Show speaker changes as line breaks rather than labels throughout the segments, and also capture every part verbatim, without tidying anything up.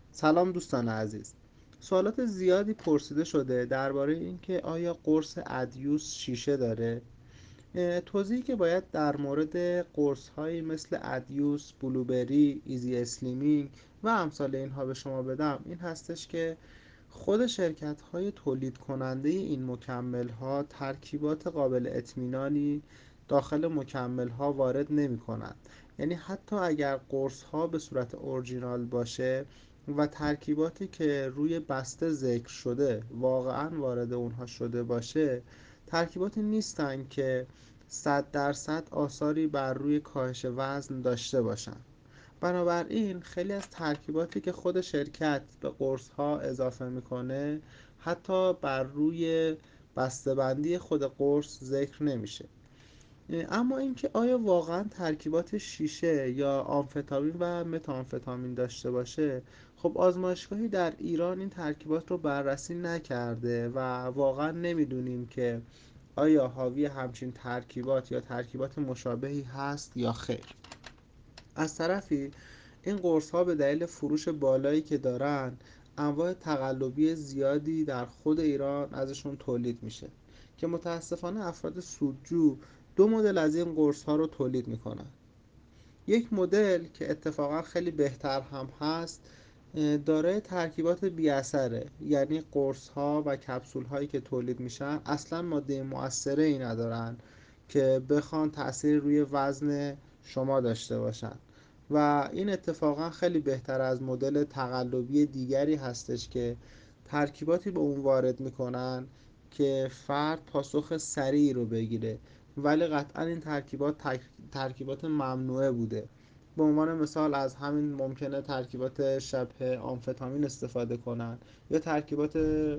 سلام دوستان عزیز. سوالات زیادی پرسیده شده درباره اینکه آیا قرص ادیوس شیشه داره. اه، توضیحی که باید در مورد قرص هایی مثل ادیوس، بلوبری، ایزی اسلیمینگ و امثال اینها به شما بدم این هستش که خود شرکت های تولید کننده این مکمل ها ترکیبات قابل اطمینانی داخل مکمل ها وارد نمی کنند. یعنی حتی اگر قرص ها به صورت اورجینال باشه و ترکیباتی که روی بسته ذکر شده واقعا وارد اونها شده باشه، ترکیباتی نیستن که صد درصد آثاری بر روی کاهش وزن داشته باشن. بنابراین خیلی از ترکیباتی که خود شرکت به قرص ها اضافه میکنه حتی بر روی بسته‌بندی خود قرص ذکر نمیشه. اما اینکه آیا واقعا ترکیبات شیشه یا آمفتامین و متامفتامین داشته باشه، خب آزمایشگاهی در ایران این ترکیبات رو بررسی نکرده و واقعا نمیدونیم که آیا حاوی همچین ترکیبات یا ترکیبات مشابهی هست یا خیر. از طرفی این قرص ها به دلیل فروش بالایی که دارن، انواع تقلبی زیادی در خود ایران ازشون تولید میشه که متاسفانه افراد سودجو دو مدل از این قرص ها رو تولید میکنن. یک مدل که اتفاقا خیلی بهتر هم هست، دارای ترکیبات بی اثره، یعنی قرص ها و کپسول هایی که تولید میشن اصلا ماده مؤثره ای ندارن که بخوان تأثیر روی وزن شما داشته باشن و این اتفاقا خیلی بهتر از مدل تقلبی دیگری هستش که ترکیباتی به اون وارد میکنن که فرد پاسخ سریعی رو بگیره، ولی قطعا این ترکیبات ترکیبات ممنوعه بوده. به عنوان مثال از همین ممکنه ترکیبات شبه آمفتامین استفاده کنن یا ترکیبات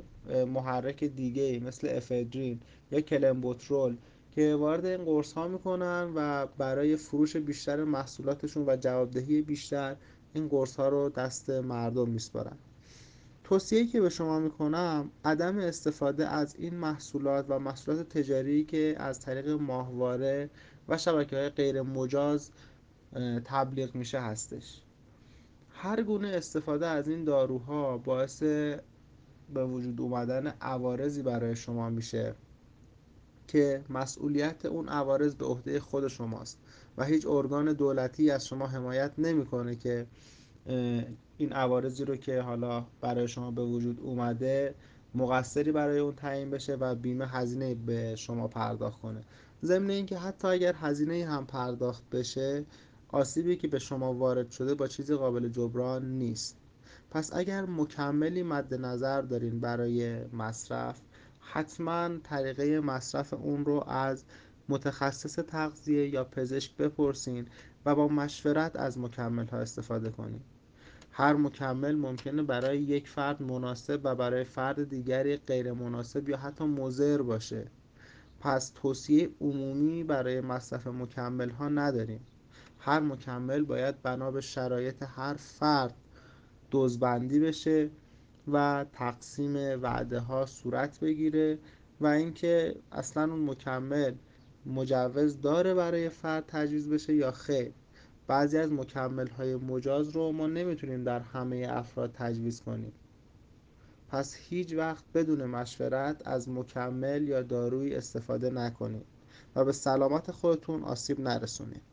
محرک دیگه مثل افدرین یا کلمبوترول که وارد این قرص ها میکنن و برای فروش بیشتر محصولاتشون و جوابدهی بیشتر این قرص ها رو دست مردم میسپارن. توصیه‌ای که به شما میکنم عدم استفاده از این محصولات و محصولات تجاری که از طریق ماهواره و شبکه‌های غیر مجاز تبلیغ میشه هستش. هر گونه استفاده از این داروها باعث به وجود اومدن عوارضی برای شما میشه که مسئولیت اون عوارض به عهده خود شماست و هیچ ارگان دولتی از شما حمایت نمیکنه که این عوارضی رو که حالا برای شما به وجود اومده مقصری برای اون تعیین بشه و بیمه هزینه به شما پرداخت کنه. ضمن اینکه حتی اگر هزینه هم پرداخت بشه، آسیبی که به شما وارد شده با چیزی قابل جبران نیست. پس اگر مکملی مد نظر دارین برای مصرف، حتما طریقه مصرف اون رو از متخصص تغذیه یا پزشک بپرسین و با مشورت از مکمل ها استفاده کنین. هر مکمل ممکنه برای یک فرد مناسب و برای فرد دیگری غیر مناسب یا حتی مضر باشه. پس توصیه عمومی برای مصرف مکمل ها نداریم. هر مکمل باید بنا به شرایط هر فرد دوزبندی بشه و تقسیم وعده ها صورت بگیره و اینکه اصلا اون مکمل مجوز داره برای فرد تجویز بشه یا خیر. بعضی از مکمل های مجاز رو ما نمیتونیم در همه افراد تجویز کنیم. پس هیچ وقت بدون مشورت از مکمل یا دارویی استفاده نکنید و به سلامت خودتون آسیب نرسونید.